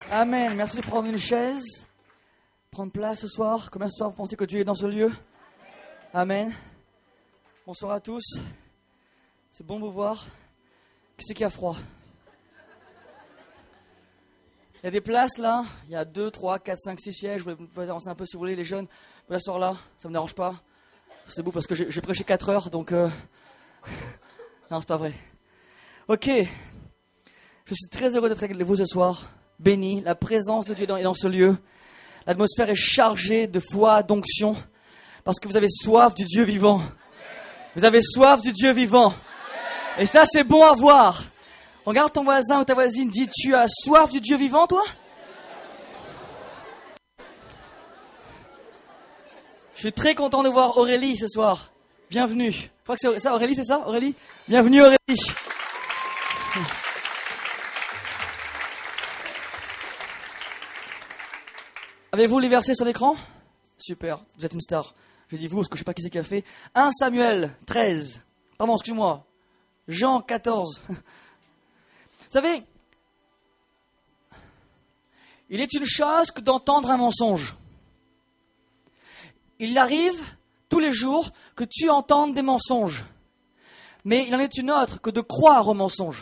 Amen. Merci de prendre une chaise, prendre place ce soir. Combien ce soir vous pensez que Dieu est dans ce lieu? Amen. Bonsoir à tous. C'est bon de vous voir. Qui c'est qui a froid? Il y a des places là. Il y a 2, 3, 4, 5, 6 sièges. Je vais vous avancer un peu si vous voulez. Les jeunes, vous pouvez asseoir là. Ça ne me dérange pas. C'est debout parce que j'ai prêché 4 heures. Donc, non, c'est pas vrai. Ok. Je suis très heureux d'être avec vous ce soir. Béni. La présence de Dieu est dans ce lieu. L'atmosphère est chargée de foi, d'onction. Parce que vous avez soif du Dieu vivant. Vous avez soif du Dieu vivant. Et ça, c'est bon à voir. Regarde ton voisin ou ta voisine, dis, tu as soif du Dieu vivant, toi? Je suis très content de voir Aurélie ce soir. Bienvenue. Je crois que c'est ça, Aurélie, c'est ça, Aurélie? Bienvenue, Aurélie. Avez-vous les versets sur l'écran? Super, vous êtes une star. Je dis vous, parce que je ne sais pas qui c'est qui a fait. 1 Samuel 13. Pardon, excuse-moi. Jean 14. Vous savez, il est une chose que d'entendre un mensonge. Il arrive tous les jours que tu entendes des mensonges. Mais il en est une autre que de croire aux mensonges.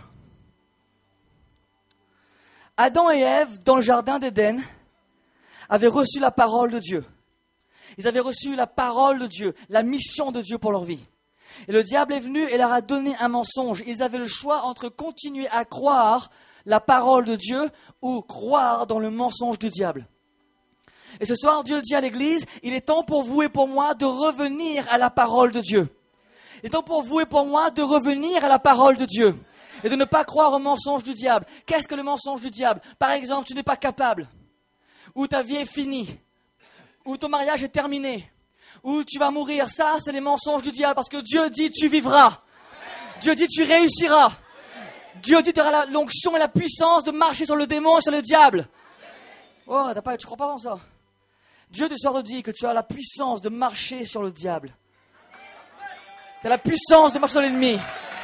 Adam et Ève, dans le jardin d'Éden, avaient reçu la parole de Dieu. Ils avaient reçu la parole de Dieu, la mission de Dieu pour leur vie. Et le diable est venu et leur a donné un mensonge. Ils avaient le choix entre continuer à croire la parole de Dieu ou croire dans le mensonge du diable. Et ce soir, Dieu dit à l'Église, il est temps pour vous et pour moi de revenir à la parole de Dieu. Il est temps pour vous et pour moi de revenir à la parole de Dieu et de ne pas croire au mensonge du diable. Qu'est-ce que le mensonge du diable? Par exemple, tu n'es pas capable, ou ta vie est finie, ou ton mariage est terminé, ou tu vas mourir. Ça, c'est les mensonges du diable parce que Dieu dit tu vivras. Dieu dit tu réussiras. Dieu dit tu auras l'onction et la puissance de marcher sur le démon et sur le diable. Oh, tu crois pas dans ça? Dieu ce soir te dit que tu as la puissance de marcher sur le diable. Tu as la puissance de marcher sur l'ennemi.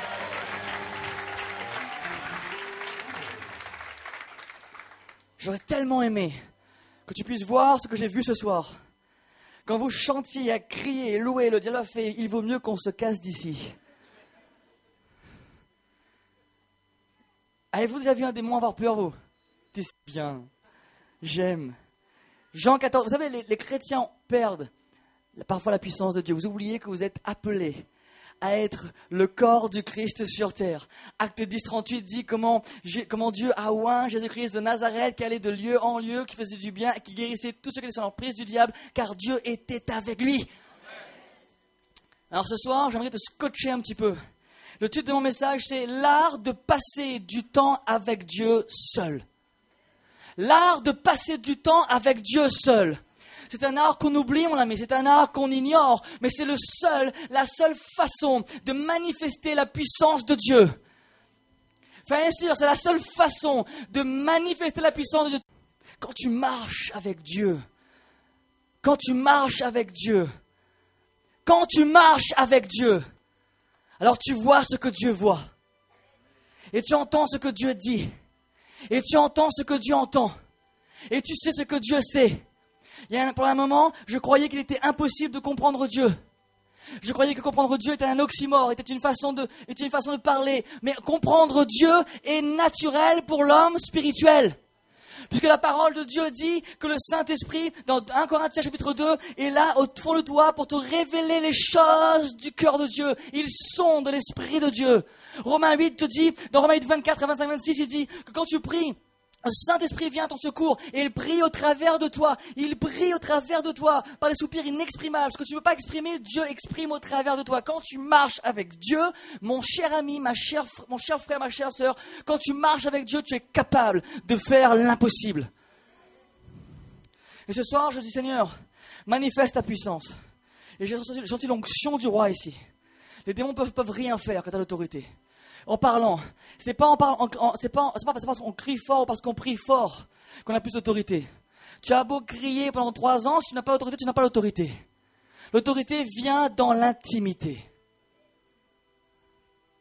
J'aurais tellement aimé que tu puisses voir ce que j'ai vu ce soir. Quand vous chantiez à crier et louer, le diable a fait, il vaut mieux qu'on se casse d'ici. Avez-vous déjà vu un démon avoir peur, vous? C'est bien. J'aime. Jean 14, vous savez, les chrétiens perdent parfois la puissance de Dieu. Vous oubliez que vous êtes appelés à être le corps du Christ sur terre. Acte 10, 38 dit comment Dieu a oint Jésus-Christ de Nazareth, qui allait de lieu en lieu, qui faisait du bien, qui guérissait tous ceux qui étaient sur l'emprise du diable, car Dieu était avec lui. Alors ce soir, j'aimerais te scotcher un petit peu. Le titre de mon message, c'est « L'art de passer du temps avec Dieu seul ». L'art de passer du temps avec Dieu seul. C'est un art qu'on oublie, mon ami, c'est un art qu'on ignore, mais c'est la seule façon de manifester la puissance de Dieu. Enfin, bien sûr, c'est la seule façon de manifester la puissance de Dieu. Quand tu marches avec Dieu, quand tu marches avec Dieu, alors tu vois ce que Dieu voit. Et tu entends ce que Dieu dit. Et tu entends ce que Dieu entend. Et tu sais ce que Dieu sait. Pour un moment, je croyais qu'il était impossible de comprendre Dieu. Je croyais que comprendre Dieu était un oxymore, était une façon de parler. Mais comprendre Dieu est naturel pour l'homme spirituel. Puisque la parole de Dieu dit que le Saint-Esprit, dans 1 Corinthiens chapitre 2, est là au fond de toi pour te révéler les choses du cœur de Dieu. Il sonde l'Esprit de Dieu. Romains 8 te dit, dans Romains 8, 24 à 25, 26, il dit que quand tu pries, le Saint-Esprit vient à ton secours et il prie au travers de toi. Il prie au travers de toi par des soupirs inexprimables. Ce que tu ne peux pas exprimer, Dieu exprime au travers de toi. Quand tu marches avec Dieu, mon cher ami, mon cher frère, ma chère sœur, quand tu marches avec Dieu, tu es capable de faire l'impossible. Et ce soir, je dis Seigneur, manifeste ta puissance. Et j'ai senti l'onction du roi ici. Les démons peuvent rien faire quand tu as l'autorité. En parlant, c'est pas parce qu'on crie fort ou parce qu'on prie fort qu'on a plus d'autorité. Tu as beau crier pendant 3 ans, si tu n'as pas d'autorité, tu n'as pas l'autorité. L'autorité vient dans l'intimité.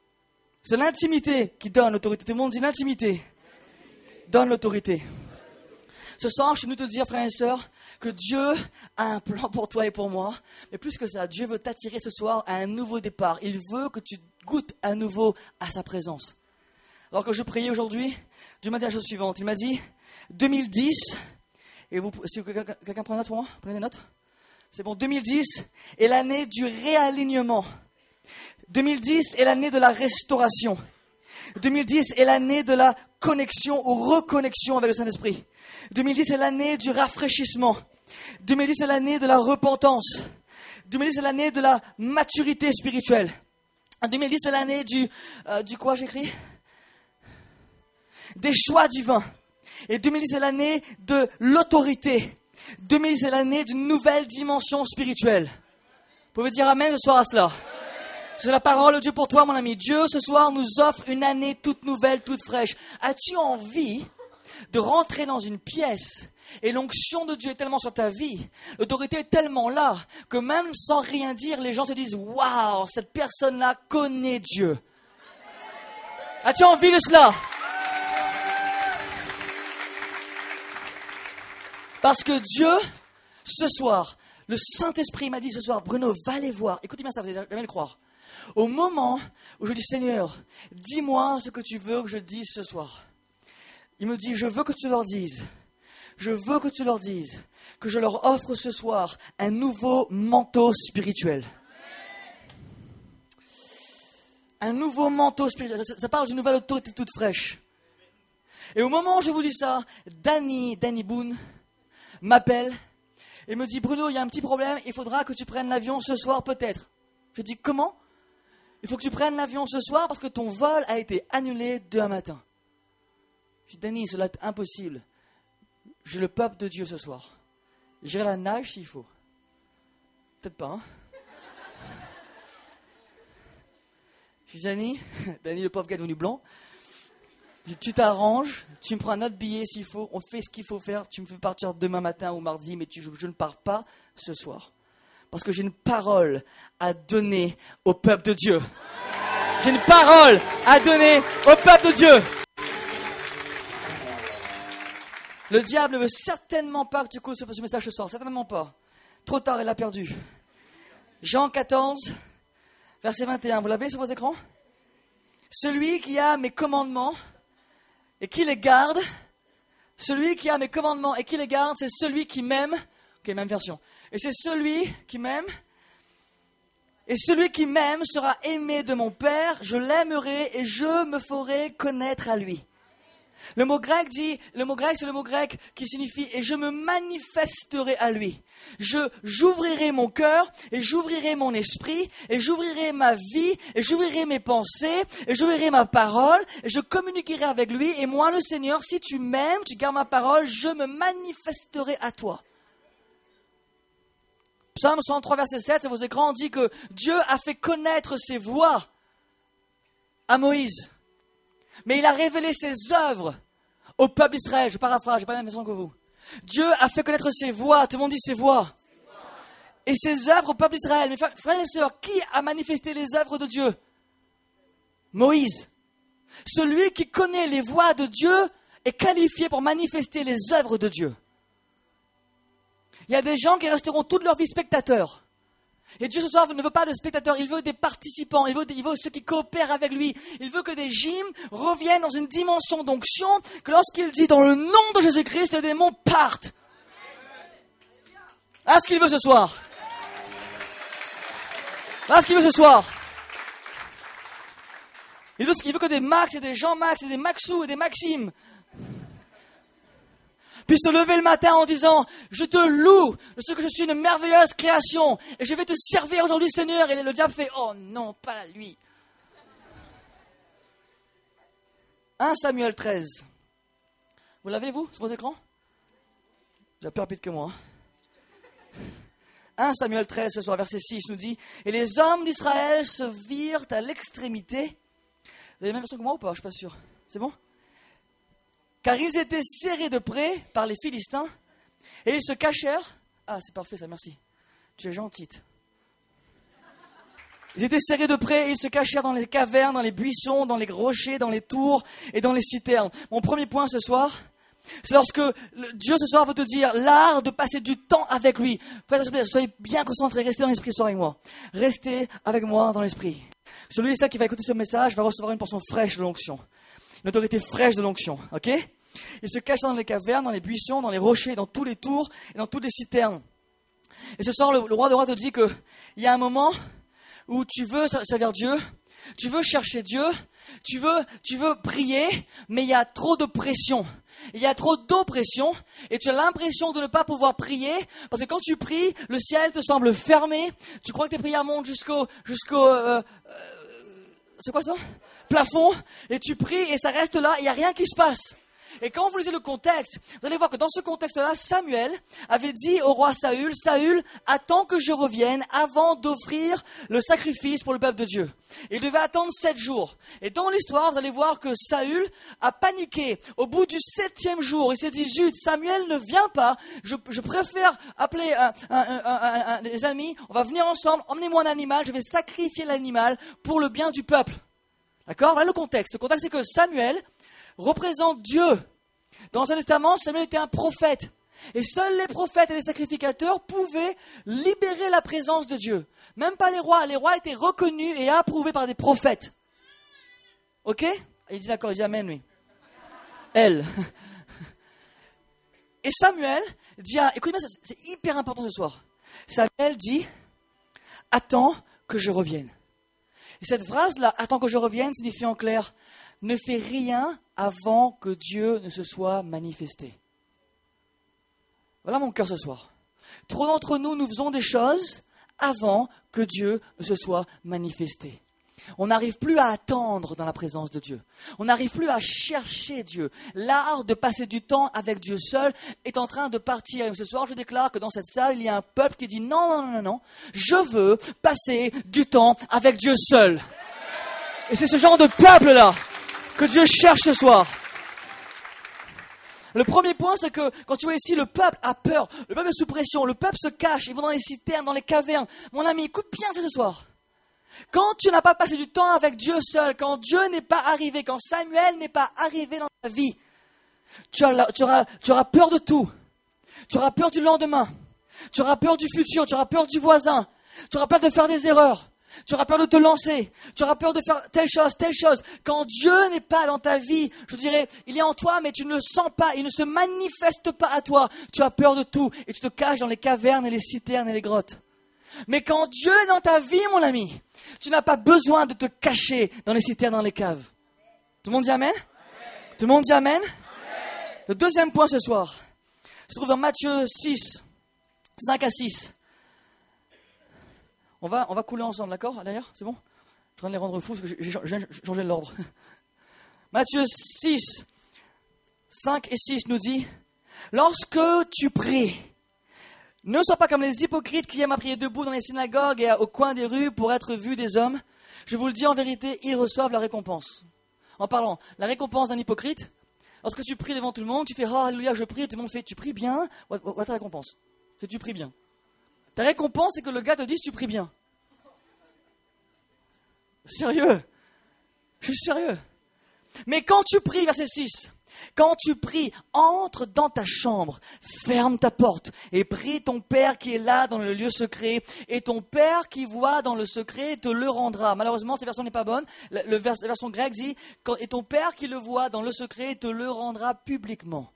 C'est l'intimité qui donne l'autorité. Tout le monde dit l'intimité donne l'autorité. Ce soir, je suis venu te dire, frères et sœurs, que Dieu a un plan pour toi et pour moi. Mais plus que ça, Dieu veut t'attirer ce soir à un nouveau départ. Il veut que tu goûtes à nouveau à sa présence. Alors que je priais aujourd'hui, Dieu m'a dit la chose suivante. Il m'a dit, 2010, et vous, si quelqu'un prend des notes pour moi, prenez des notes. C'est bon, 2010 est l'année du réalignement. 2010 est l'année de la restauration. 2010 est l'année de la connexion ou reconnexion avec le Saint-Esprit. 2010 est l'année du rafraîchissement. 2010 est l'année de la repentance. 2010 est l'année de la maturité spirituelle. 2010 est l'année du quoi j'écris? Des choix divins. Et 2010 est l'année de l'autorité. 2010 est l'année d'une nouvelle dimension spirituelle. Vous pouvez dire amen ce soir à cela? C'est la parole de Dieu pour toi, mon ami. Dieu, ce soir, nous offre une année toute nouvelle, toute fraîche. As-tu envie de rentrer dans une pièce et l'onction de Dieu est tellement sur ta vie, l'autorité est tellement là, que même sans rien dire, les gens se disent « Waouh, cette personne-là connaît Dieu ». As-tu envie de cela? Parce que Dieu, ce soir, le Saint-Esprit m'a dit ce soir, Bruno, va les voir. Écoutez bien ça, vous allez jamais le croire. Au moment où je dis, Seigneur, dis-moi ce que tu veux que je dise ce soir. Il me dit, je veux que tu leur dises, que je leur offre ce soir un nouveau manteau spirituel. Un nouveau manteau spirituel. Ça parle d'une nouvelle autorité toute fraîche. Et au moment où je vous dis ça, Danny Boone m'appelle et me dit, Bruno, il y a un petit problème, il faudra que tu prennes l'avion ce soir peut-être. Je dis, comment? Il faut que tu prennes l'avion ce soir parce que ton vol a été annulé demain matin. Je dis, Danny, cela est impossible. J'ai le peuple de Dieu ce soir. J'irai à la nage s'il faut. Peut-être pas, hein? Je dis, Danny, le pauvre gars est devenu blanc. Je dis, tu t'arranges, tu me prends un autre billet s'il faut, on fait ce qu'il faut faire, tu me fais partir demain matin ou mardi, mais je ne pars pas ce soir. Parce que j'ai une parole à donner au peuple de Dieu. J'ai une parole à donner au peuple de Dieu. Le diable ne veut certainement pas que tu écoutes ce message ce soir. Certainement pas. Trop tard, il l'a perdu. Jean 14, verset 21. Vous l'avez sur vos écrans? Celui qui a mes commandements et qui les garde, celui qui a mes commandements et qui les garde, c'est celui qui m'aime. Ok, même version. Et c'est celui qui m'aime. Et celui qui m'aime sera aimé de mon Père. Je l'aimerai et je me ferai connaître à lui. Le mot grec, c'est le mot grec qui signifie « et je me manifesterai à lui ». J'ouvrirai mon cœur et j'ouvrirai mon esprit et j'ouvrirai ma vie et j'ouvrirai mes pensées et j'ouvrirai ma parole et je communiquerai avec lui. Et moi, le Seigneur, si tu m'aimes, tu gardes ma parole, je me manifesterai à toi. Psaume 103, verset 7, sur vos écrans, on dit que Dieu a fait connaître ses voies à Moïse. Mais il a révélé ses œuvres au peuple d'Israël. Je paraphrase, je n'ai pas la même façon que vous. Dieu a fait connaître ses voies. Tout le monde dit ses voies. Et ses œuvres au peuple d'Israël. Mes frères et sœurs, qui a manifesté les œuvres de Dieu? Moïse. Celui qui connaît les voies de Dieu est qualifié pour manifester les œuvres de Dieu. Il y a des gens qui resteront toute leur vie spectateurs. Et Dieu ce soir ne veut pas de spectateurs, il veut des participants, il veut ceux qui coopèrent avec lui. Il veut que des gymes reviennent dans une dimension d'onction, que lorsqu'il dit dans le nom de Jésus-Christ, les démons partent. Voilà ce qu'il veut ce soir. Voilà ce qu'il veut ce soir. Il veut que des Max et des Jean-Max et des Maxou et des Maxime puisse se lever le matin en disant « Je te loue de ce que je suis une merveilleuse création et je vais te servir aujourd'hui, Seigneur. » Et le diable fait « Oh non, pas lui. » 1 Samuel 13. Vous l'avez, vous, sur vos écrans? Vous êtes plus rapide que moi. 1 Samuel 13, ce soir, verset 6, nous dit « Et les hommes d'Israël se virent à l'extrémité. » Vous avez la même version que moi ou pas? Je ne suis pas sûr. C'est bon? Car ils étaient serrés de près par les Philistins, et ils se cachèrent. Ah, c'est parfait ça, merci. Tu es gentille. Ils étaient serrés de près, et ils se cachèrent dans les cavernes, dans les buissons, dans les rochers, dans les tours et dans les citernes. Mon premier point ce soir, C'est lorsque Dieu ce soir veut te dire l'art de passer du temps avec lui. Frères et sœurs, soyez bien concentrés, restez dans l'esprit ce soir avec moi. Restez avec moi dans l'esprit. Celui et celle qui va écouter ce message va recevoir une portion fraîche de l'onction. Une autorité fraîche de l'onction, ok? Il se cache dans les cavernes, dans les buissons, dans les rochers, dans tous les tours et dans toutes les citernes. Et ce soir, le roi de roi te dit qu'il y a un moment où tu veux servir Dieu, tu veux chercher Dieu, tu veux prier, mais il y a trop de pression. Il y a trop d'oppression et tu as l'impression de ne pas pouvoir prier parce que quand tu pries, le ciel te semble fermé. Tu crois que tes prières montent jusqu'au c'est quoi ça? Plafond, et tu pries et ça reste là, il n'y a rien qui se passe. Et quand vous lisez le contexte, vous allez voir que dans ce contexte-là, Samuel avait dit au roi Saül, Saül, attends que je revienne avant d'offrir le sacrifice pour le peuple de Dieu. Il devait attendre 7 jours. Et dans l'histoire, vous allez voir que Saül a paniqué. Au bout du 7e jour, il s'est dit, zut, Samuel ne vient pas, je préfère appeler des amis, on va venir ensemble, emmenez-moi un animal, je vais sacrifier l'animal pour le bien du peuple. D'accord? Voilà le contexte. Le contexte, c'est que Samuel représente Dieu. Dans l'Ancien Testament, Samuel était un prophète. Et seuls les prophètes et les sacrificateurs pouvaient libérer la présence de Dieu. Même pas les rois. Les rois étaient reconnus et approuvés par des prophètes. Ok? Il dit d'accord, il dit amen, lui. Elle. Et Samuel dit, écoutez-moi, c'est hyper important ce soir. Samuel dit, attends que je revienne. Et cette phrase-là, attends que je revienne, signifie en clair, ne fais rien avant que Dieu ne se soit manifesté. Voilà mon cœur ce soir. Trop d'entre nous, nous faisons des choses avant que Dieu ne se soit manifesté. On n'arrive plus à attendre dans la présence de Dieu. On n'arrive plus à chercher Dieu. L'art de passer du temps avec Dieu seul est en train de partir. Et ce soir, je déclare que dans cette salle, il y a un peuple qui dit non, je veux passer du temps avec Dieu seul. Et c'est ce genre de peuple-là que Dieu cherche ce soir. Le premier point, c'est que quand tu vois ici, le peuple a peur. Le peuple est sous pression. Le peuple se cache. Ils vont dans les citernes, dans les cavernes. Mon ami, écoute bien ça ce soir. Quand tu n'as pas passé du temps avec Dieu seul, quand Dieu n'est pas arrivé, quand Samuel n'est pas arrivé dans ta vie, tu auras peur de tout. Tu auras peur du lendemain. Tu auras peur du futur. Tu auras peur du voisin. Tu auras peur de faire des erreurs. Tu auras peur de te lancer. Tu auras peur de faire telle chose. Quand Dieu n'est pas dans ta vie, je dirais, il est en toi, mais tu ne le sens pas. Il ne se manifeste pas à toi. Tu as peur de tout. Et tu te caches dans les cavernes et les citernes et les grottes. Mais quand Dieu est dans ta vie, mon ami, tu n'as pas besoin de te cacher dans les citernes, dans les caves. Tout le monde dit amen? Tout le monde dit amen? Le deuxième point ce soir se trouve dans Matthieu 6, 5 à 6. On va couler ensemble, d'accord? D'ailleurs, c'est bon? Je suis en train de les rendre fous parce que j'ai changé l'ordre. Matthieu 6, 5 et 6 nous dit, lorsque tu pries, ne sois pas comme les hypocrites qui aiment à prier debout dans les synagogues et au coin des rues pour être vus des hommes. Je vous le dis en vérité, ils reçoivent la récompense. En parlant, la récompense d'un hypocrite, lorsque tu pries devant tout le monde, tu fais « Oh, alléluia, je prie », tout le monde fait « Tu pries bien ?» Voilà ta récompense. C'est « Tu pries bien ». Ta récompense, c'est que le gars te dise « Tu pries bien ». Sérieux. Je suis sérieux. Mais quand tu pries, verset 6, quand tu pries, entre dans ta chambre, ferme ta porte et prie ton Père qui est là dans le lieu secret. Et ton Père qui voit dans le secret te le rendra. Malheureusement, cette version n'est pas bonne. La version grecque dit, et ton Père qui le voit dans le secret te le rendra publiquement.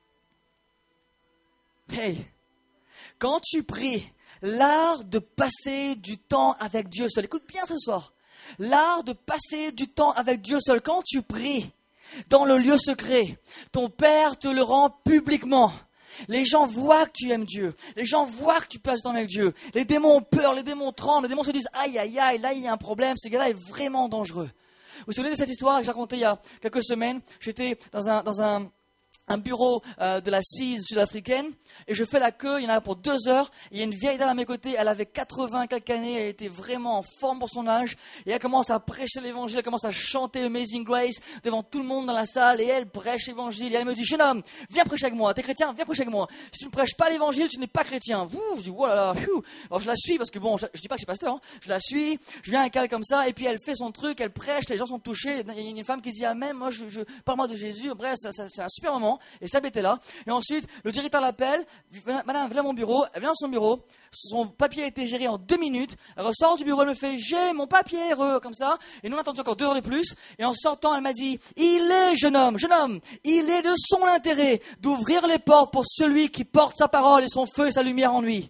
Hey, quand tu pries, l'art de passer du temps avec Dieu seul. Écoute bien ce soir. L'art de passer du temps avec Dieu seul. Quand tu pries, dans le lieu secret, ton Père te le rend publiquement. Les gens voient que tu aimes Dieu. Les gens voient que tu passes du temps avec Dieu. Les démons ont peur, les démons tremblent. Les démons se disent, aïe, aïe, aïe, là il y a un problème, ce gars-là est vraiment dangereux. Vous vous souvenez de cette histoire que j'ai racontée il y a quelques semaines? J'étais dans un bureau de la CISE sud-africaine et je fais la queue, il y en a pour 2 heures. Il y a une vieille dame à mes côtés, elle avait 80 quelques années, elle était vraiment en forme pour son âge et elle commence à prêcher l'évangile, elle commence à chanter Amazing Grace devant tout le monde dans la salle et elle prêche l'évangile et elle me dit, jeune homme, viens prêcher avec moi, t'es chrétien, viens prêcher avec moi. Si tu ne prêches pas l'évangile, tu n'es pas chrétien. Je dis, oh là là, alors je la suis parce que bon, je dis pas que je suis pasteur, hein. Je la suis, je viens avec elle comme ça et puis elle fait son truc, elle prêche, les gens sont touchés, il y a une femme qui dit amen, moi parle-moi de Jésus, bref, c'est un super moment. moment, et Seb était là. Et ensuite, le directeur l'appelle, madame, venez à mon bureau, elle vient dans son bureau, son papier a été géré en 2 minutes, elle ressort du bureau, elle me fait, j'ai mon papier, comme ça, et nous on a attendu encore 2 heures de plus, et en sortant, elle m'a dit, il est, jeune homme, il est de son intérêt d'ouvrir les portes pour celui qui porte sa parole et son feu et sa lumière en lui.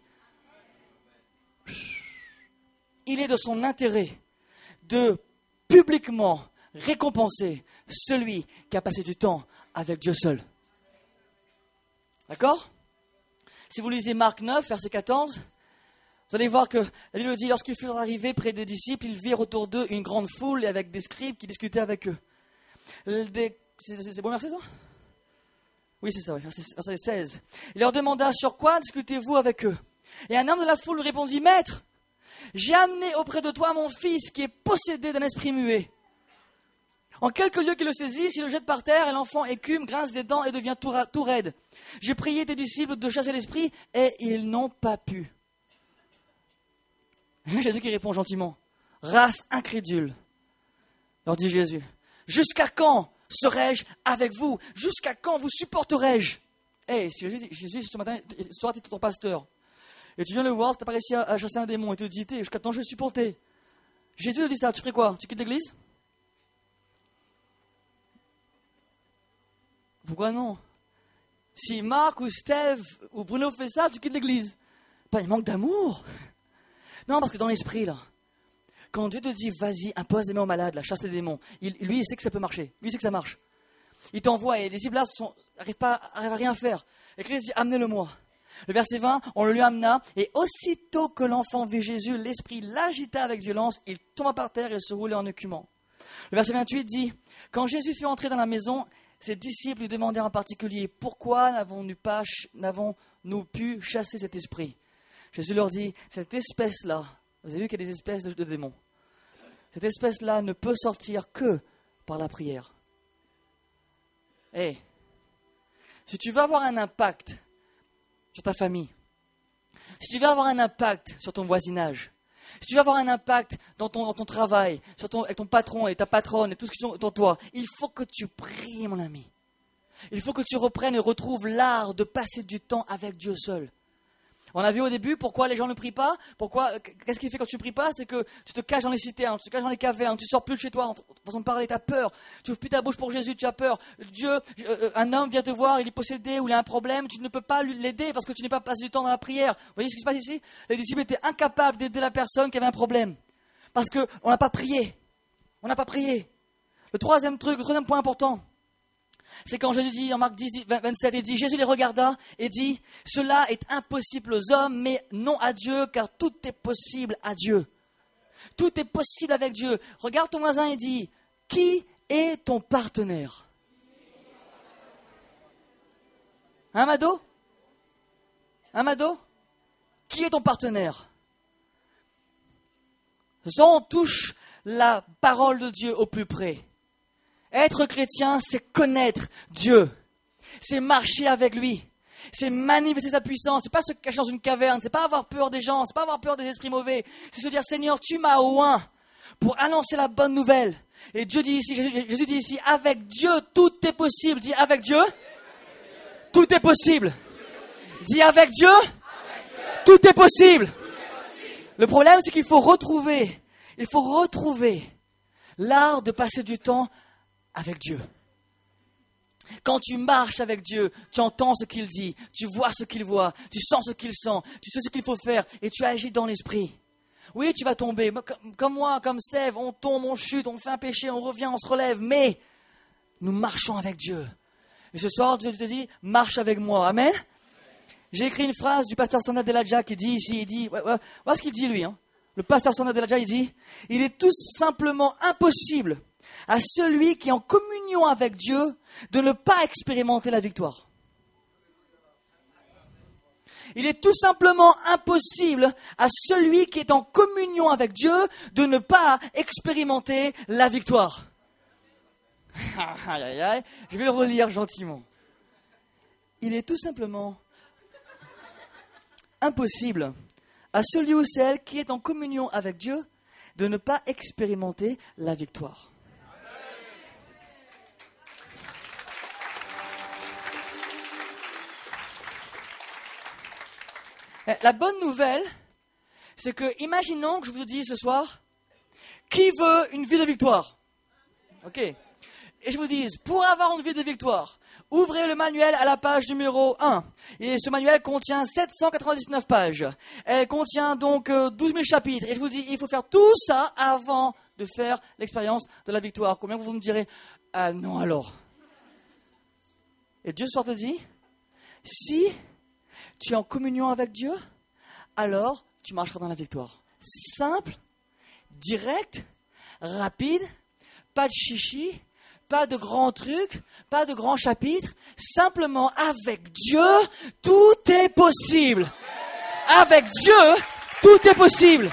Il est de son intérêt de publiquement récompenser celui qui a passé du temps avec Dieu seul. D'accord ? Si vous lisez Marc 9, verset 14, vous allez voir que la Bible dit, lorsqu'ils furent arrivés près des disciples, ils virent autour d'eux une grande foule et avec des scribes qui discutaient avec eux. C'est bon, merci ça ? Oui, c'est ça, oui, verset 16. Il leur demanda, sur quoi discutez-vous avec eux ? Et un homme de la foule lui répondit, Maître, j'ai amené auprès de toi mon fils qui est possédé d'un esprit muet. En quelques lieux qu'il le saisisse, il le jette par terre et l'enfant écume, grince des dents et devient tout raide. J'ai prié tes disciples de chasser l'esprit et ils n'ont pas pu. Jésus qui répond gentiment, race incrédule, leur dit Jésus, jusqu'à quand serai-je avec vous ? Jusqu'à quand vous supporterai-je ? Si Jésus ce matin, ce soir tu es ton pasteur, et tu viens le voir, tu n'as pas réussi à chasser un démon, et te dit, jusqu'à quand je vais le supporter ? Jésus te dit ça, tu ferais quoi ? Tu quittes l'église ? Pourquoi non ? Si Marc ou Steve ou Bruno fait ça, tu quittes l'église. Pas il manque d'amour. Non, parce que dans l'esprit, là, quand Dieu te dit, vas-y, impose des mains aux malades, là, chasse les démons, lui, il sait que ça peut marcher. Lui, il sait que ça marche. Il t'envoie et les disciples là n'arrivent à rien faire. Et Christ dit, amenez-le-moi. Le verset 20, on le lui amena, et aussitôt que l'enfant vit Jésus, l'esprit l'agita avec violence, il tomba par terre et se roulait en écumant. Le verset 28 dit, quand Jésus fut entré dans la maison, ses disciples lui demandèrent en particulier, pourquoi n'avons-nous pu chasser cet esprit ? Jésus leur dit, cette espèce-là, vous avez vu qu'il y a des espèces de démons, cette espèce-là ne peut sortir que par la prière. Si tu veux avoir un impact sur ta famille, si tu veux avoir un impact sur ton voisinage, si tu veux avoir un impact dans ton travail, avec ton patron et ta patronne et tout ce qui est autour de toi, il faut que tu pries, mon ami. Il faut que tu reprennes et retrouves l'art de passer du temps avec Dieu seul. On a vu au début pourquoi les gens ne prient pas. Qu'est-ce qui fait quand tu ne pries pas ? C'est que tu te caches dans les citernes, tu te caches dans les cavernes, tu ne sors plus de chez toi, en façon de parler, tu as peur. Tu n'ouvres plus ta bouche pour Jésus, tu as peur. Un homme vient te voir, il est possédé ou il a un problème, tu ne peux pas l'aider parce que tu n'es pas passé du temps dans la prière. Vous voyez ce qui se passe ici ? Les disciples étaient incapables d'aider la personne qui avait un problème. Parce qu'on n'a pas prié. On n'a pas prié. Le troisième point important, c'est quand Jésus dit en Marc 10, 27, il dit, Jésus les regarda et dit, cela est impossible aux hommes, mais non à Dieu, car tout est possible à Dieu. Tout est possible avec Dieu. Regarde ton voisin et dis, qui est ton partenaire ? Hein, Mado ? Qui est ton partenaire ? On touche la parole de Dieu au plus près. Être chrétien, c'est connaître Dieu. C'est marcher avec lui. C'est manifester sa puissance. C'est pas se cacher dans une caverne. C'est pas avoir peur des gens. C'est pas avoir peur des esprits mauvais. C'est se dire, Seigneur, tu m'as oint pour annoncer la bonne nouvelle. Et Dieu dit ici, Jésus dit ici, avec Dieu, tout est possible. Dis, avec Dieu, tout est possible. Dis, avec Dieu, tout est possible. Le problème, c'est qu'il faut retrouver l'art de passer du temps avec Dieu. Quand tu marches avec Dieu, tu entends ce qu'il dit, tu vois ce qu'il voit, tu sens ce qu'il sent, tu sais ce qu'il faut faire et tu agis dans l'esprit. Oui, tu vas tomber, comme moi, comme Steve, on tombe, on chute, on fait un péché, on revient, on se relève, mais nous marchons avec Dieu. Et ce soir, Dieu te dit, marche avec moi. Amen. J'ai écrit une phrase du pasteur Sanda Deladja qui dit ici, il dit, voilà ce qu'il dit lui. Le pasteur Sanda Deladja, il dit, il est tout simplement impossible à celui qui est en communion avec Dieu de ne pas expérimenter la victoire. Il est tout simplement impossible à celui qui est en communion avec Dieu de ne pas expérimenter la victoire. Je vais le relire gentiment. Il est tout simplement impossible à celui ou celle qui est en communion avec Dieu de ne pas expérimenter la victoire. La bonne nouvelle, c'est que, imaginons que je vous dise ce soir, qui veut une vie de victoire? Ok. Et je vous dis, pour avoir une vie de victoire, ouvrez le manuel à la page numéro 1. Et ce manuel contient 799 pages. Elle contient donc 12 000 chapitres. Et je vous dis, il faut faire tout ça avant de faire l'expérience de la victoire. Combien vous me direz, ah non alors? Et Dieu ce soir te dit, si tu es en communion avec Dieu, alors tu marcheras dans la victoire. Simple, direct, rapide, pas de chichi, pas de grands trucs, pas de grands chapitres. Simplement, avec Dieu, tout est possible. Avec Dieu, tout est possible.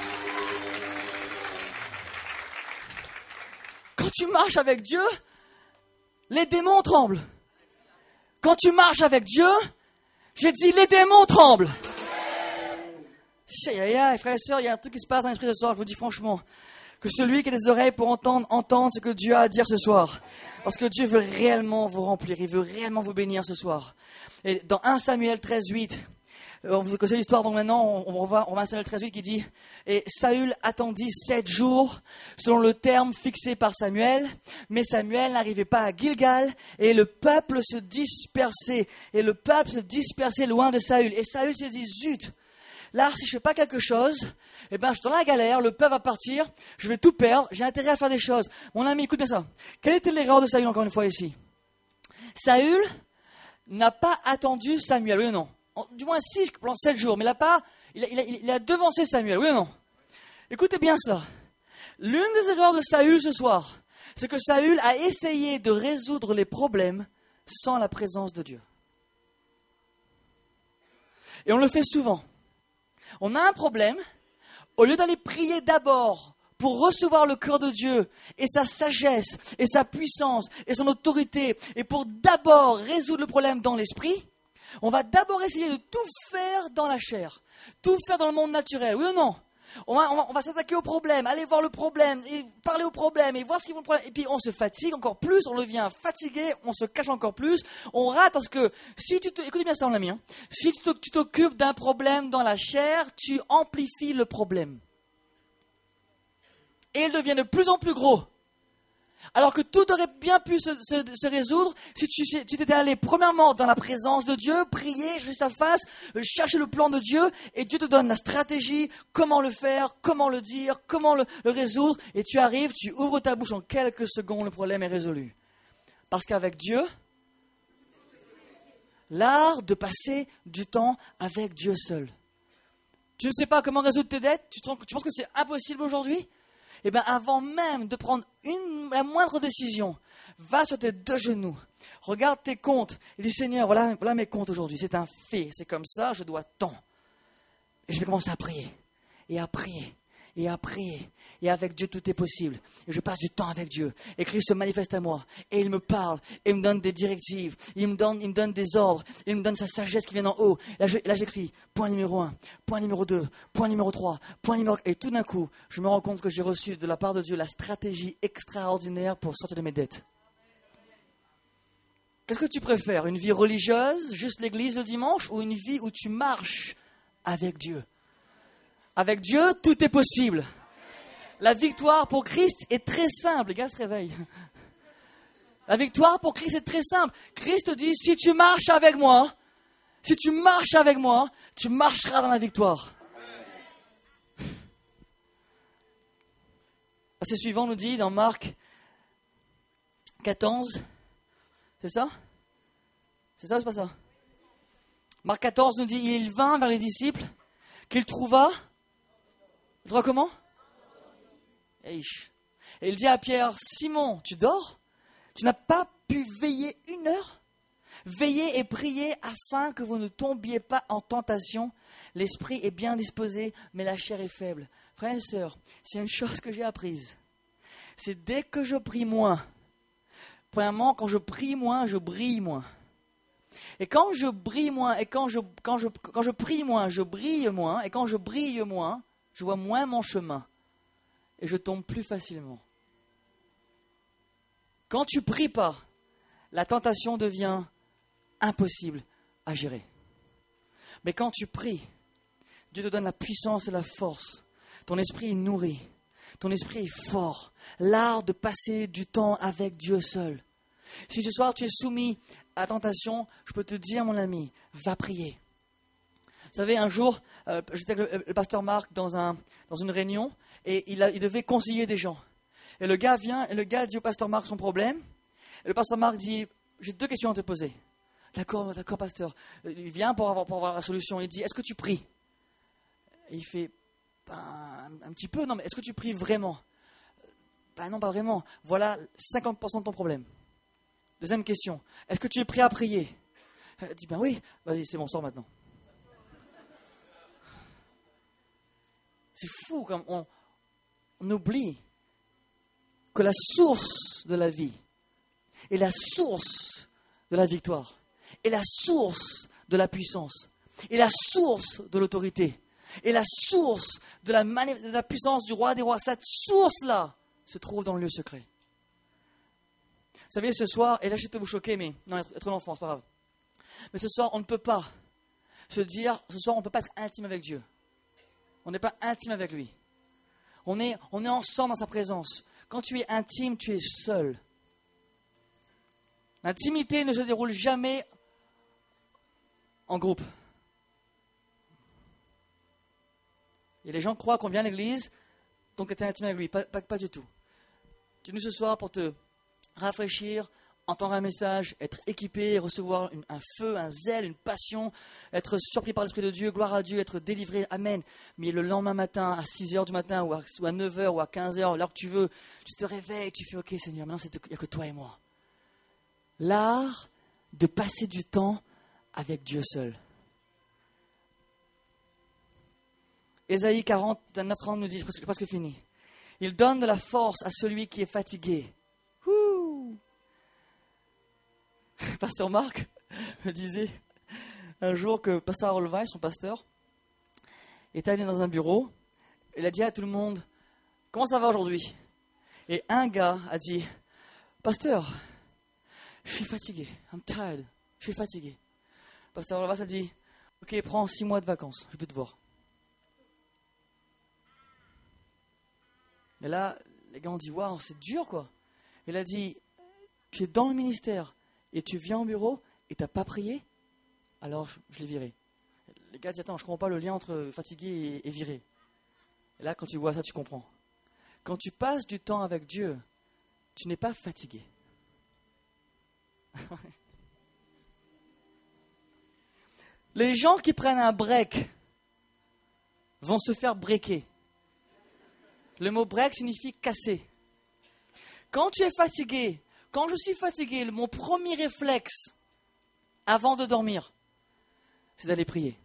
Quand tu marches avec Dieu, les démons tremblent. Quand tu marches avec Dieu, j'ai dit, les démons tremblent. Frères et sœurs, il y a un truc qui se passe dans l'esprit ce soir, je vous dis franchement. Que celui qui a des oreilles pour entendre ce que Dieu a à dire ce soir. Parce que Dieu veut réellement vous remplir, il veut réellement vous bénir ce soir. Et dans 1 Samuel 13, 8, vous connaissez l'histoire, donc maintenant on va à 1 Samuel 13, 8 qui dit « Et Saül attendit 7 jours, selon le terme fixé par Samuel, mais Samuel n'arrivait pas à Gilgal, et le peuple se dispersait, loin de Saül. Et Saül s'est dit « Zut !» Là, si je fais pas quelque chose, je suis dans la galère, le peuple va partir, je vais tout perdre, j'ai intérêt à faire des choses. Mon ami, écoute bien ça. Quelle était l'erreur de Saül, encore une fois, ici? Saül n'a pas attendu Samuel, oui ou non? Du moins, si, pendant 7 jours, mais il a devancé Samuel, oui ou non? Écoutez bien cela. L'une des erreurs de Saül ce soir, c'est que Saül a essayé de résoudre les problèmes sans la présence de Dieu. Et on le fait souvent. On a un problème, au lieu d'aller prier d'abord pour recevoir le cœur de Dieu et sa sagesse et sa puissance et son autorité et pour d'abord résoudre le problème dans l'esprit, on va d'abord essayer de tout faire dans la chair, tout faire dans le monde naturel, oui ou non? On va s'attaquer au problème, aller voir le problème, et parler au problème, et voir ce qu'ils vont le problème. Et puis on se fatigue encore plus, on devient fatigué, on se cache encore plus, on rate parce que écoutez bien ça mon ami, si tu t'occupes d'un problème dans la chair, tu amplifies le problème. Et il devient de plus en plus gros. Alors que tout aurait bien pu se résoudre si tu t'étais allé premièrement dans la présence de Dieu, prier, chercher sa face, chercher le plan de Dieu, et Dieu te donne la stratégie, comment le faire, comment le dire, comment le résoudre, et tu arrives, tu ouvres ta bouche en quelques secondes, le problème est résolu. Parce qu'avec Dieu, l'art de passer du temps avec Dieu seul. Tu ne sais pas comment résoudre tes dettes, tu penses que c'est impossible aujourd'hui? Eh bien, avant même de prendre la moindre décision, va sur tes 2 genoux, regarde tes comptes, et dis Seigneur, voilà mes comptes aujourd'hui, c'est un fait, c'est comme ça, je dois tant. Et je vais commencer à prier, et à prier, et à prier, et avec Dieu tout est possible. Et je passe du temps avec Dieu, et Christ se manifeste à moi, et il me parle, et il me donne des directives, il me donne des ordres, il me donne sa sagesse qui vient d'en haut. Là j'écris, point numéro 1, point numéro 2, point numéro 3, point numéro... Et tout d'un coup, je me rends compte que j'ai reçu de la part de Dieu la stratégie extraordinaire pour sortir de mes dettes. Qu'est-ce que tu préfères? Une vie religieuse, juste l'église le dimanche, ou une vie où tu marches avec Dieu? Avec Dieu, tout est possible. La victoire pour Christ est très simple. Les gars se réveillent. La victoire pour Christ est très simple. Christ dit, si tu marches avec moi, tu marcheras dans la victoire. Verset suivant nous dit dans Marc 14, c'est ça? C'est ça ou c'est pas ça? Marc 14 nous dit, il vint vers les disciples, qu'il trouva comment? Et il dit à Pierre, Simon, tu dors? Tu n'as pas pu veiller 1 heure? Veillez et priez afin que vous ne tombiez pas en tentation. L'esprit est bien disposé, mais la chair est faible. Frères et sœurs, c'est une chose que j'ai apprise. C'est dès que je prie moins. Premièrement, quand je prie moins, je brille moins. Et quand je brille moins, et quand je prie moins, je brille moins. Et quand je brille moins, je vois moins mon chemin. Et je tombe plus facilement. Quand tu pries pas, la tentation devient impossible à gérer. Mais quand tu pries, Dieu te donne la puissance et la force. Ton esprit est nourri. Ton esprit est fort. L'art de passer du temps avec Dieu seul. Si ce soir tu es soumis à la tentation, je peux te dire, mon ami, va prier. Vous savez, un jour, j'étais avec le pasteur Marc dans une réunion et il devait conseiller des gens. Et le gars vient et le gars dit au pasteur Marc son problème. Et le pasteur Marc dit, j'ai 2 questions à te poser. D'accord, pasteur. Il vient pour avoir la solution. Il dit, est-ce que tu pries? Et il fait, un petit peu, non, mais est-ce que tu pries vraiment? Non, pas vraiment. Voilà 50% de ton problème. Deuxième question, est-ce que tu es prêt à prier? Il dit, oui, vas-y, c'est bon, sors maintenant. C'est fou comme on oublie que la source de la vie est la source de la victoire, est la source de la puissance, est la source de l'autorité, est la source de la puissance du roi des rois. Cette source-là se trouve dans le lieu secret. Vous savez, ce soir, et là je vais vous choquer, mais non, être l'enfant, c'est pas grave. Mais ce soir, on ne peut pas se dire, ce soir, on ne peut pas être intime avec Dieu. On n'est pas intime avec lui. On est ensemble dans sa présence. Quand tu es intime, tu es seul. L'intimité ne se déroule jamais en groupe. Et les gens croient qu'on vient à l'église, donc tu es intime avec lui. Pas du tout. Tu es venu ce soir pour te rafraîchir, entendre un message, être équipé, recevoir un feu, un zèle, une passion, être surpris par l'Esprit de Dieu, gloire à Dieu, être délivré, amen. Mais le lendemain matin, à 6h du matin, ou à 9h, ou à 15h, l'heure que tu veux, tu te réveilles, tu fais, ok Seigneur, maintenant il n'y a que toi et moi. L'art de passer du temps avec Dieu seul. Ésaïe 40, 29-30 nous dit, j'ai presque fini. Il donne de la force à celui qui est fatigué. Pasteur Marc me disait un jour que Pasteur Harold Weiss, son pasteur, est allé dans un bureau. Il a dit à tout le monde, comment ça va aujourd'hui? Et un gars a dit, Pasteur, je suis fatigué, I'm tired, je suis fatigué. Pasteur Harold Weiss a dit, ok, prends 6 mois de vacances, je peux te voir. Et là, les gars ont dit, waouh, c'est dur quoi. Il a dit, tu es dans le ministère et tu viens au bureau et tu n'as pas prié, alors je l'ai viré. Les gars disent, attends, je ne comprends pas le lien entre fatigué et viré. Et là, quand tu vois ça, tu comprends. Quand tu passes du temps avec Dieu, tu n'es pas fatigué. Les gens qui prennent un break vont se faire breaker. Le mot break signifie casser. Quand tu es fatigué, quand je suis fatigué, mon premier réflexe avant de dormir, c'est d'aller prier.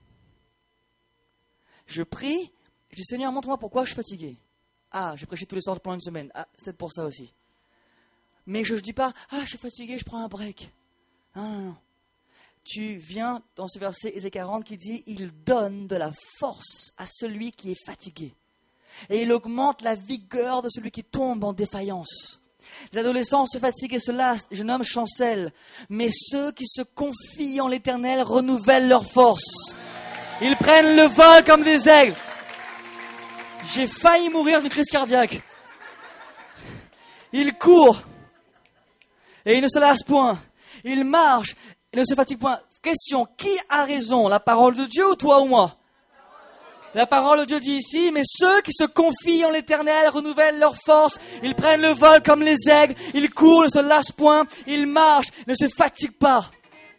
Je prie, je dis Seigneur, montre-moi pourquoi je suis fatigué. Ah, j'ai prêché tous les soirs pendant une semaine. Ah, c'est peut-être pour ça aussi. Mais je ne dis pas, ah, je suis fatigué, je prends un break. Non. Tu viens dans ce verset Ésaïe 40 qui dit, il donne de la force à celui qui est fatigué. Et il augmente la vigueur de celui qui tombe en défaillance. Les adolescents se fatiguent et se lassent, les jeunes hommes chancellent. Mais ceux qui se confient en l'Éternel renouvellent leur force. Ils prennent le vol comme des aigles. J'ai failli mourir d'une crise cardiaque. Ils courent et ils ne se lassent point. Ils marchent et ne se fatiguent point. Question, qui a raison, la parole de Dieu ou toi ou moi? La parole de Dieu dit ici, mais ceux qui se confient en l'Éternel renouvellent leur force, ils prennent le vol comme les aigles, ils courent, ne se lassent point, ils marchent, ne se fatiguent pas.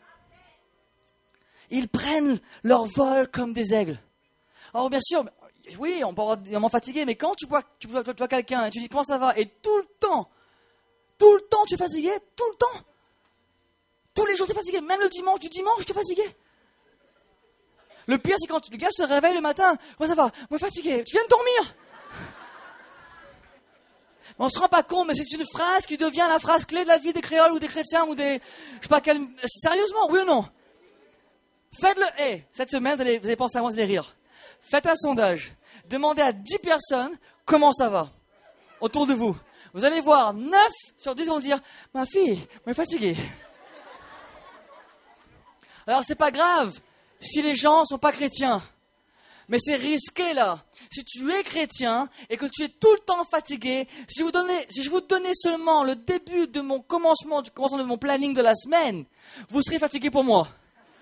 Ils prennent leur vol comme des aigles. Alors bien sûr, oui, on peut avoir des moments fatigués, mais quand tu vois quelqu'un et tu dis comment ça va, et tout le temps tu es fatigué, tout le temps. Tous les jours tu es fatigué, même le dimanche, tu es fatigué. Le pire, c'est quand le gars se réveille le matin. Comment ça va? Moi, fatigué. Tu viens de dormir. On ne se rend pas compte, mais c'est une phrase qui devient la phrase clé de la vie des créoles ou des chrétiens ou des... Je sais pas quel... Sérieusement, oui ou non? Faites-le. Cette semaine, vous allez penser à moi, vous allez rire. Faites un sondage. Demandez à 10 personnes comment ça va autour de vous. Vous allez voir, 9 sur 10 vont dire, ma fille, moi, fatiguée. Alors, c'est pas grave si les gens ne sont pas chrétiens. Mais c'est risqué là. Si tu es chrétien et que tu es tout le temps fatigué, si je vous donnais seulement le début de mon commencement de mon planning de la semaine, vous serez fatigué pour moi.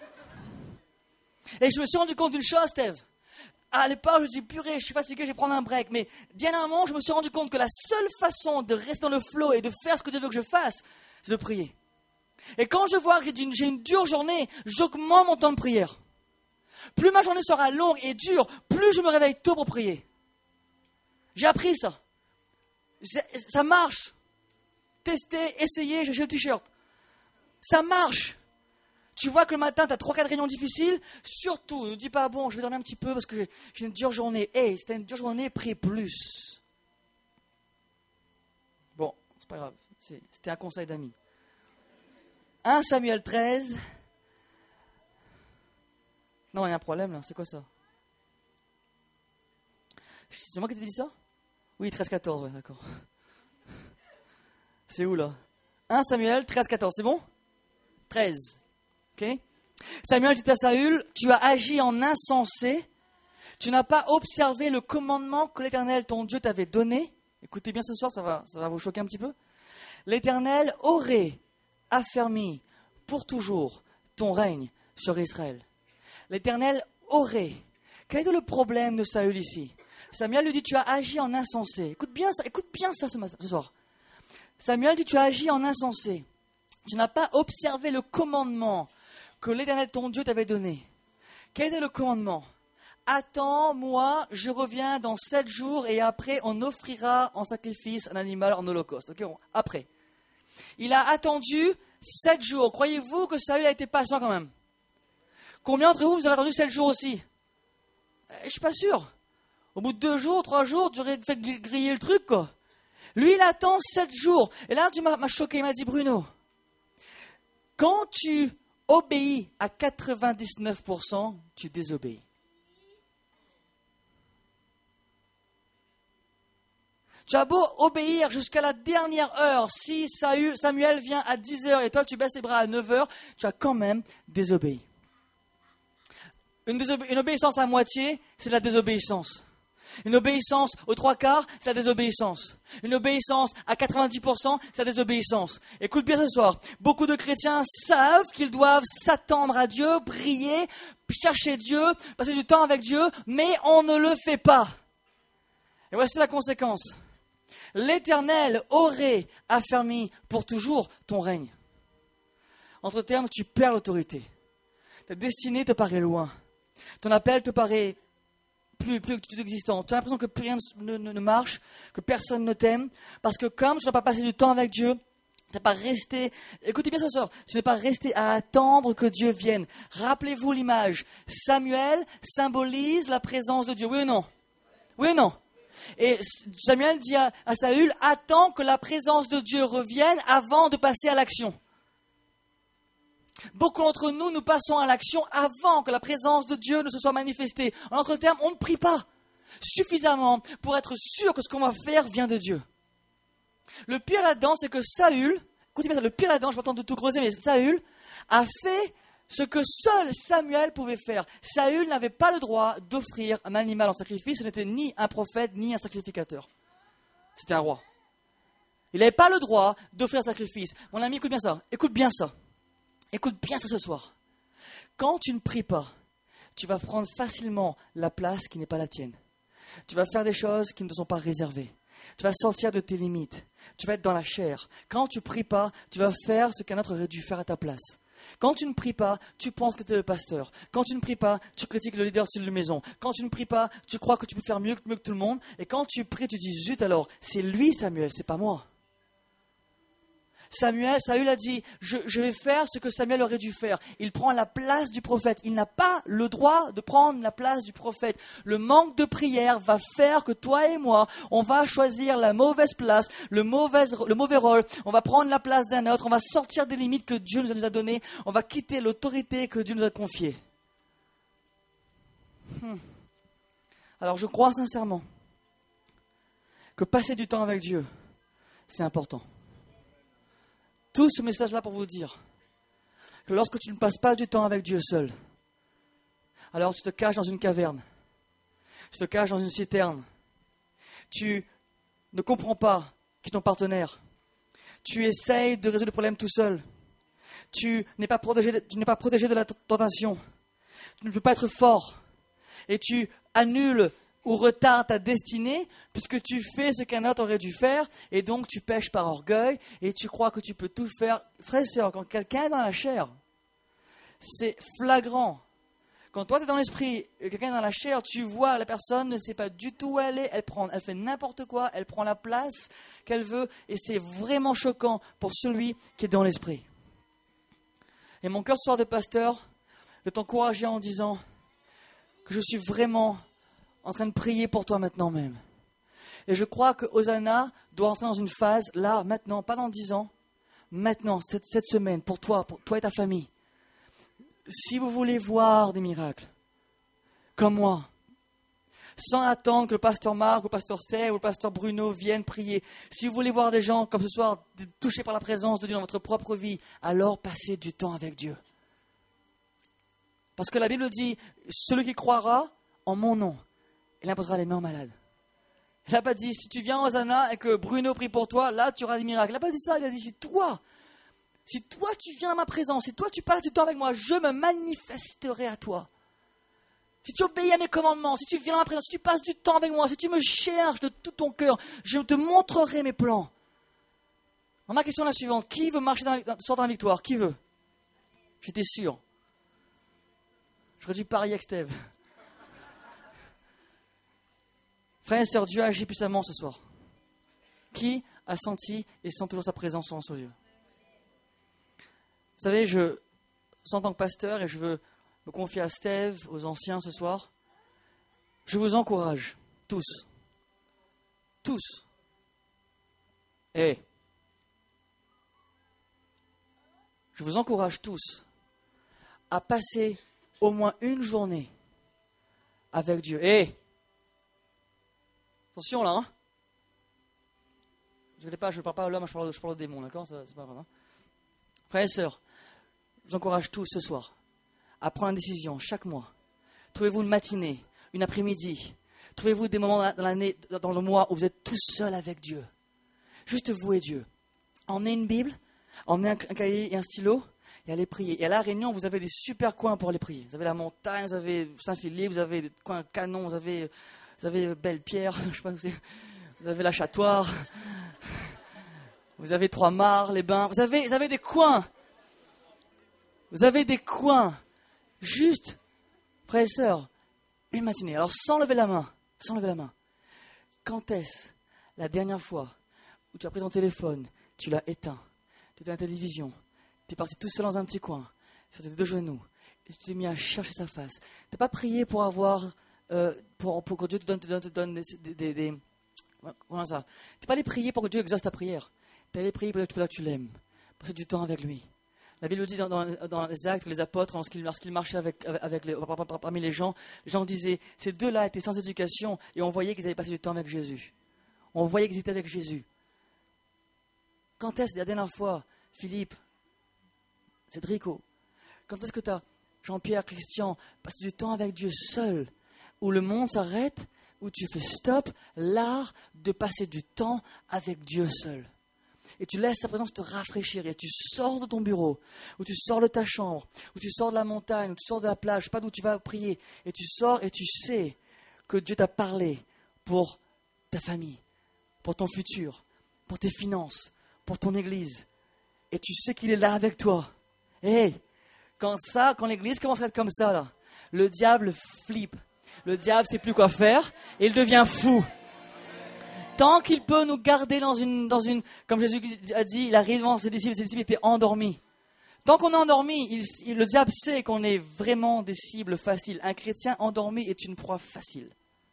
Et je me suis rendu compte d'une chose, Steve. À l'époque, je dis, purée, je suis fatigué, je vais prendre un break. Mais dernièrement, je me suis rendu compte que la seule façon de rester dans le flow et de faire ce que Dieu veut que je fasse, c'est de prier. Et quand je vois que j'ai une dure journée, j'augmente mon temps de prière. Plus ma journée sera longue et dure, plus je me réveille tôt pour prier. J'ai appris ça. Ça marche. Tester, essayer, j'ai le t-shirt. Ça marche. Tu vois que le matin, tu as 3-4 réunions difficiles. Surtout, ne dis pas, bon, je vais dormir un petit peu parce que j'ai une dure journée. Hey, c'était une dure journée, prie plus. Bon, c'est pas grave. C'était un conseil d'amis. 1 Samuel 13. Non, il y a un problème là. C'est quoi ça? C'est moi qui t'ai dit ça? Oui, 13-14, ouais, d'accord. C'est où là? 1 Samuel 13-14, c'est bon? 13. Ok? Samuel dit à Saül, tu as agi en insensé, tu n'as pas observé le commandement que l'Éternel, ton Dieu, t'avait donné. Écoutez bien ce soir, ça va vous choquer un petit peu. L'Éternel aurait affermi pour toujours ton règne sur Israël. L'Éternel aurait. Quel était le problème de Saül ici? Samuel lui dit, tu as agi en insensé. Écoute bien ça ce soir. Samuel dit, tu as agi en insensé. Tu n'as pas observé le commandement que l'Éternel, ton Dieu, t'avait donné. Quel était le commandement? Attends-moi, je reviens dans 7 jours et après on offrira en sacrifice un animal en holocauste. Okay, après. Il a attendu 7 jours. Croyez-vous que Saül a été patient quand même? Combien d'entre vous aurez attendu 7 jours aussi? Je ne suis pas sûr. Au bout de 2 jours, 3 jours, tu aurais fait griller le truc, quoi. Lui, il attend 7 jours. Et là, tu m'as choqué. Il m'a dit, Bruno, quand tu obéis à 99%, tu désobéis. Tu as beau obéir jusqu'à la dernière heure. Si Samuel vient à 10h et toi, tu baisses les bras à 9h, tu as quand même désobéi. Une obéissance à moitié, c'est de la désobéissance. Une obéissance aux 3/4, c'est la désobéissance. Une obéissance à 90%, c'est la désobéissance. Écoute bien ce soir, beaucoup de chrétiens savent qu'ils doivent s'attendre à Dieu, prier, chercher Dieu, passer du temps avec Dieu, mais on ne le fait pas. Et voici la conséquence. L'Éternel aurait affermi pour toujours ton règne. Entre termes, tu perds l'autorité. Ta destinée te paraît loin. Ton appel te paraît plus existant. Tu as l'impression que plus rien ne marche, que personne ne t'aime, parce que comme tu n'as pas passé du temps avec Dieu, tu n'es pas resté, écoutez bien ce soir, tu n'es pas resté à attendre que Dieu vienne. Rappelez-vous l'image. Samuel symbolise la présence de Dieu. Oui ou non? Oui ou non? Et Samuel dit à Saül, attends que la présence de Dieu revienne avant de passer à l'action. Beaucoup d'entre nous, nous passons à l'action avant que la présence de Dieu ne se soit manifestée. En d'autres termes, on ne prie pas suffisamment pour être sûr que ce qu'on va faire vient de Dieu. Le pire là-dedans, c'est que Saül, écoutez bien ça, le pire là-dedans, je vais pas tenter de tout creuser, mais Saül a fait ce que seul Samuel pouvait faire. Saül n'avait pas le droit d'offrir un animal en sacrifice, ce n'était ni un prophète, ni un sacrificateur. C'était un roi. Il n'avait pas le droit d'offrir un sacrifice. Mon ami, écoute bien ça, écoute bien ça. Écoute bien ça ce soir. Quand tu ne pries pas, tu vas prendre facilement la place qui n'est pas la tienne. Tu vas faire des choses qui ne te sont pas réservées. Tu vas sortir de tes limites. Tu vas être dans la chair. Quand tu ne pries pas, tu vas faire ce qu'un autre aurait dû faire à ta place. Quand tu ne pries pas, tu penses que tu es le pasteur. Quand tu ne pries pas, tu critiques le leader de la maison. Quand tu ne pries pas, tu crois que tu peux faire mieux que tout le monde. Et quand tu pries, tu dis, zut alors, c'est lui Samuel, c'est pas moi. Saül a dit, je vais faire ce que Samuel aurait dû faire. Il prend la place du prophète. Il n'a pas le droit de prendre la place du prophète. Le manque de prière va faire que toi et moi, on va choisir la mauvaise place, le mauvais rôle. On va prendre la place d'un autre. On va sortir des limites que Dieu nous a données. On va quitter l'autorité que Dieu nous a confiée. Alors je crois sincèrement que passer du temps avec Dieu, c'est important. Tout ce message-là pour vous dire que lorsque tu ne passes pas du temps avec Dieu seul, alors tu te caches dans une caverne Tu te caches dans une citerne. Tu ne comprends pas qui est ton partenaire. Tu essayes de résoudre le problème tout seul. Tu n'es pas protégé de la tentation. Tu ne peux pas être fort. Et tu annules ou retardes ta destinée puisque tu fais ce qu'un autre aurait dû faire. Et donc tu pèches par orgueil et tu crois que tu peux tout faire. Frère et sœur, quand quelqu'un est dans la chair, c'est flagrant. Quand toi tu es dans l'esprit et quelqu'un est dans la chair, tu vois la personne ne sait pas du tout où elle est. Elle fait n'importe quoi. Elle prend la place qu'elle veut. Et c'est vraiment choquant pour celui qui est dans l'esprit. Et mon cœur ce soir de pasteur, de t'encourager en disant que je suis vraiment en train de prier pour toi maintenant même. Et je crois que Hosanna doit entrer dans une phase, là, maintenant, pas dans 10 ans, maintenant, cette semaine, pour toi et ta famille. Si vous voulez voir des miracles, comme moi, sans attendre que le pasteur Marc, ou le pasteur Serge, ou le pasteur Bruno viennent prier, si vous voulez voir des gens, comme ce soir, touchés par la présence de Dieu dans votre propre vie, alors passez du temps avec Dieu. Parce que la Bible dit, celui qui croira en mon nom, il imposera les mains aux malades. Il n'a pas dit, si tu viens à Hosanna et que Bruno prie pour toi, là tu auras des miracles. Il n'a pas dit ça, il a dit, si toi tu viens à ma présence, si toi tu passes du temps avec moi, je me manifesterai à toi. Si tu obéis à mes commandements, si tu viens à ma présence, si tu passes du temps avec moi, si tu me cherches de tout ton cœur, je te montrerai mes plans. Alors, ma question est la suivante, qui veut marcher dans la victoire? Qui veut? J'étais sûr. J'aurais dû parier avec Steve. Frères et sœurs, Dieu agit puissamment ce soir. Qui a senti et sent toujours sa présence en ce lieu? Vous savez, en tant que pasteur, et je veux me confier à Steve, aux anciens ce soir, je vous encourage, tous, et je vous encourage tous à passer au moins une journée avec Dieu. Attention là, hein. Je ne parle pas à l'homme, je parle au démon, d'accord? C'est pas grave. Hein. Frères et sœurs, je vous encourage tous ce soir à prendre une décision chaque mois. Trouvez-vous une matinée, une après-midi. Trouvez-vous des moments dans l'année, dans le mois où vous êtes tout seul avec Dieu. Juste vous et Dieu. Emmenez une Bible, emmenez un cahier et un stylo et allez prier. Et à La Réunion, vous avez des super coins pour aller prier. Vous avez la montagne, vous avez Saint-Philippe, vous avez des coins canons, vous avez Belle-Pierre, je sais pas où c'est. Vous avez la Châtoire, vous avez Trois-Mars, les Bains. Vous avez des coins. Vous avez des coins. Juste, frères et sœurs, une matinée. Alors sans lever la main. Quand est-ce la dernière fois où tu as pris ton téléphone, tu l'as éteint, tu éteins la télévision, tu es parti tout seul dans un petit coin, sur tes deux genoux, et tu t'es mis à chercher sa face. Tu n'as pas prié pour avoir, pour que Dieu te donne des comment ça? Tu n'es pas allé prier pour que Dieu exauce ta prière. Tu es allé prier pour que tu l'aimes, passer du temps avec lui. La Bible dit dans les Actes, les apôtres, lorsqu'ils marchaient parmi les gens disaient, ces deux-là étaient sans éducation et on voyait qu'ils avaient passé du temps avec Jésus. On voyait qu'ils étaient avec Jésus. Quand est-ce la dernière fois, Philippe, Cédrico, quand est-ce que tu as, Jean-Pierre, Christian, passé du temps avec Dieu seul, où le monde s'arrête, où tu fais stop, l'art de passer du temps avec Dieu seul. Et tu laisses sa présence te rafraîchir. Et tu sors de ton bureau, ou tu sors de ta chambre, ou tu sors de la montagne, ou tu sors de la plage, je ne sais pas d'où tu vas prier. Et tu sors et tu sais que Dieu t'a parlé pour ta famille, pour ton futur, pour tes finances, pour ton église. Et tu sais qu'il est là avec toi. Quand l'église commence à être comme ça, là, le diable flippe. Le diable ne sait plus quoi faire et il devient fou. Tant qu'il peut nous garder dans une, comme Jésus a dit, il arrive devant ses disciples étaient endormis. Tant qu'on est endormi, le diable sait qu'on est vraiment des cibles faciles. Un chrétien endormi est une proie facile.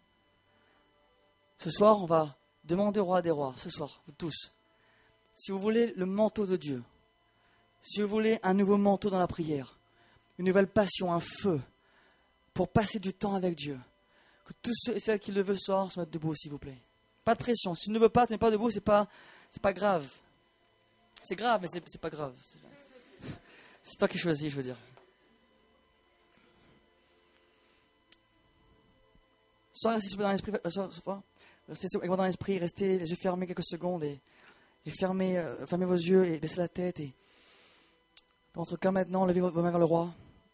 Ce soir, on va demander au roi des rois, ce soir, vous tous, si vous voulez le manteau de Dieu, si vous voulez un nouveau manteau dans la prière, une nouvelle passion, un feu, pour passer du temps avec Dieu, que tous ceux et celles qui le veulent ce soir se mettent debout, s'il vous plaît. Pas de pression. Si tu ne veux pas, tu n'es pas debout, c'est pas grave. C'est grave, mais c'est pas grave. C'est toi qui choisis, je veux dire. soir, restez dans l'esprit, restez avec moi dans l'esprit, restez les yeux fermés quelques secondes et fermez vos yeux et baissez la tête. Et dans votre cas maintenant, levez vos mains vers le roi.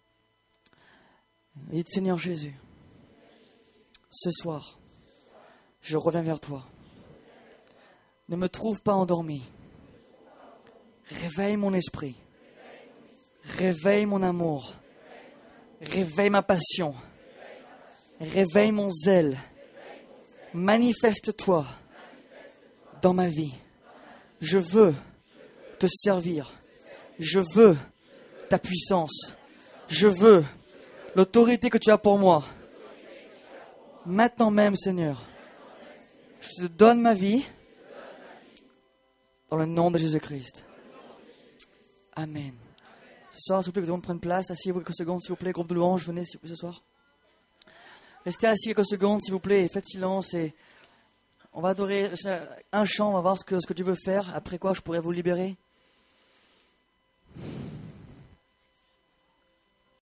Et dites, Seigneur Jésus, ce soir, je reviens vers toi. Ne me trouve pas endormi. Réveille mon esprit. Réveille mon amour. Réveille ma passion. Réveille mon zèle. Manifeste-toi dans ma vie. Je veux te servir. Je veux ta puissance. Je veux l'autorité que tu as pour moi. Maintenant même, Seigneur, je te donne ma vie dans le nom de Jésus-Christ. Amen. Ce soir, s'il vous plaît, vous devez prendre place. Asseyez-vous quelques secondes, s'il vous plaît. Groupe de louanges, venez ce soir. Restez assis quelques secondes, s'il vous plaît, et faites silence. Et on va adorer un chant, on va voir ce que Dieu veut faire. Après quoi, je pourrais vous libérer.